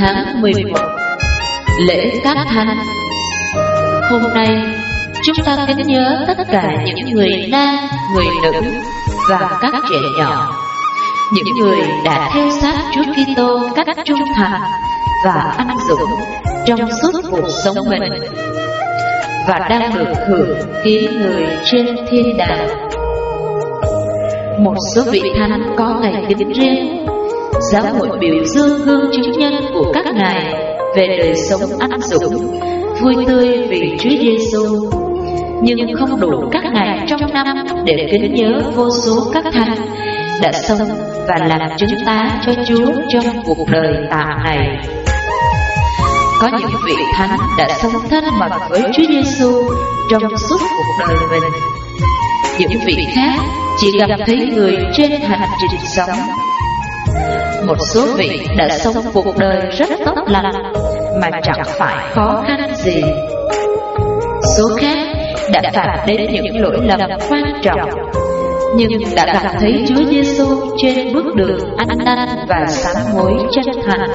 tháng 11, lễ các thánh. Hôm nay chúng ta kính nhớ tất cả những người nam, người nữ và các trẻ nhỏ, những người đã theo sát Chúa Kitô cách trung thành và anh dũng trong suốt cuộc sống mình, và đang được hưởng kiến người trên thiên đàng. Một số vị thánh có ngày kính riêng. Giáo hội biểu dương gương chứng nhân của các ngài về đời sống anh dũng, vui tươi vì Chúa Giêsu, nhưng không đủ các ngày trong năm để kính nhớ vô số các thánh đã sống và làm chứng tá cho Chúa trong cuộc đời tạm này. Có những vị thánh đã sống thân mật với Chúa Giêsu trong suốt cuộc đời mình. Những vị khác chỉ gặp thấy người trên hành trình sống. Một số vị đã sống cuộc đời rất tốt lành mà chẳng phải khó khăn gì. Số khác đã phạm đến những lỗi lầm quan trọng, nhưng đã gặp thấy Chúa Giêsu trên bước đường ăn năn và sám hối chân thành.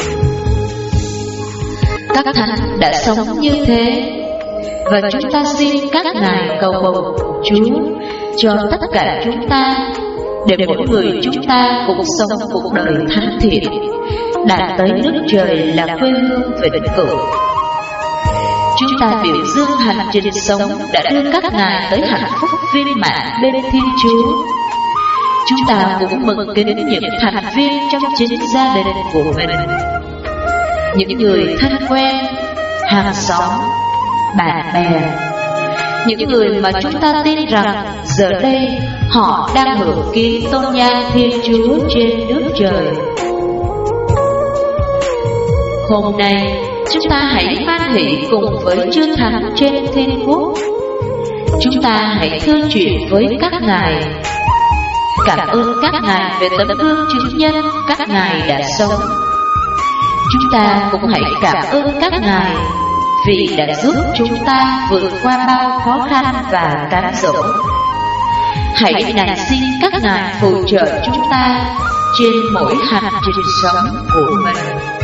Các thánh đã sống như thế, và chúng ta xin các ngài cầu bầu Chúa cho tất cả chúng ta, để mỗi người chúng ta cũng sống cuộc đời thánh thiện, đạt tới nước trời là quê hương vĩnh cửu. Chúng ta biểu dương hành trình sống đã đưa các ngài tới hạnh phúc viên mãn bên Thiên Chúa. Chúng ta cũng mừng kính những thành viên trong chính gia đình của mình, những người thân quen, hàng xóm, bạn bè, những người mà chúng ta tin rằng giờ đây họ đang hưởng kiến tôn nhang Thiên Chúa trên nước trời. Hôm nay chúng ta hãy hoan hỷ cùng với chư thánh trên thiên quốc. Chúng ta hãy thư chuyện với các ngài, cảm ơn các ngài về tấm gương chứng nhân các ngài đã sống. Chúng ta cũng hãy cảm ơn các ngài vì đã giúp chúng ta vượt qua bao khó khăn và cám dỗ. Hãy nài xin các ngài phù trợ chúng ta trên mỗi hành trình sống của mình.